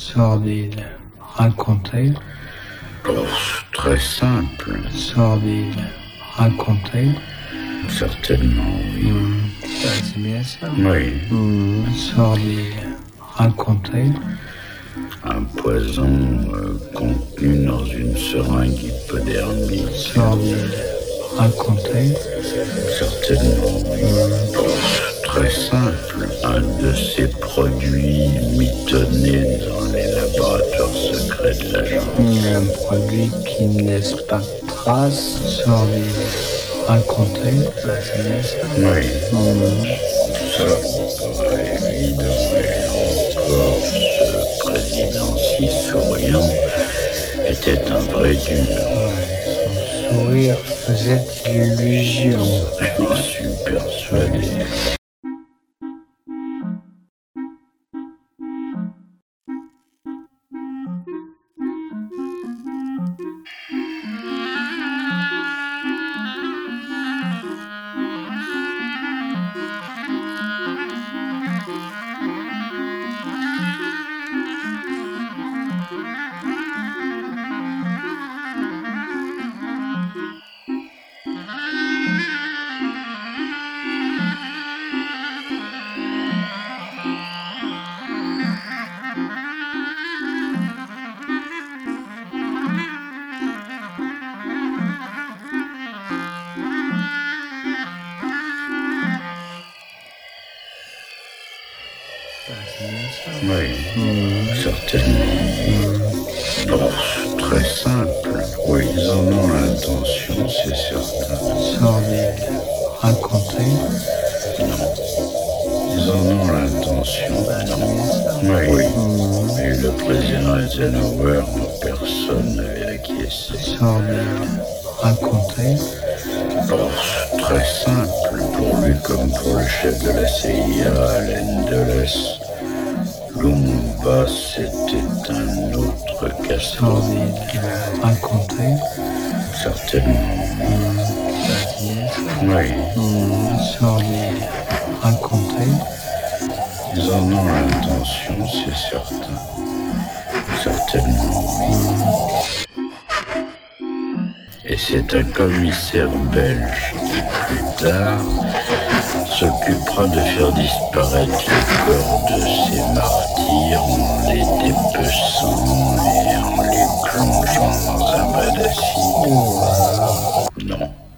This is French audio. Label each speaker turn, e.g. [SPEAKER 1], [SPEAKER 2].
[SPEAKER 1] Sordide. Raconter.
[SPEAKER 2] Oh, très simple.
[SPEAKER 1] Sordide. Raconter.
[SPEAKER 2] Certainement, oui.
[SPEAKER 1] C'est bien ça.
[SPEAKER 2] Oui.
[SPEAKER 1] Sordide. Raconter.
[SPEAKER 2] Un poison contenu dans une seringue hypodermique.
[SPEAKER 1] Sordide. Raconter.
[SPEAKER 2] Certainement, oui. Oh, très simple. Un de ces produits mitonnés dans les laboratoires secrets de la jungle.
[SPEAKER 1] Un produit qui ne laisse pas de traces. Sordide. Raconter. C'est bien ça.
[SPEAKER 2] Oui. Ça paraît évident. Et encore, ce président si souriant était un vrai dur.
[SPEAKER 1] Son sourire faisait illusion.
[SPEAKER 2] J'en suis persuadé. Oui, certainement. Oh, très simple. Oui, ils en ont l'intention, c'est certain.
[SPEAKER 1] Sordide. Raconter.
[SPEAKER 2] Non. Ils en ont l'intention. Non. Oui. Et le président Eisenhower, personne n'avait acquiescé.
[SPEAKER 1] Sordide. Raconter.
[SPEAKER 2] Oh, très simple. Pour lui comme pour le chef de la CIA, Allen Dulles. Lumumba, c'était un autre casse.
[SPEAKER 1] Sordide. Raconter.
[SPEAKER 2] Certainement. Oui.
[SPEAKER 1] Sordide. Raconter.
[SPEAKER 2] Ils en ont l'intention, c'est certain. Certainement, oui. Et c'est un commissaire belge qui, plus tard, s'occupera de faire disparaître les corps de ces martyrs en les dépeçant et en les plongeant dans un bain d'acide. Non.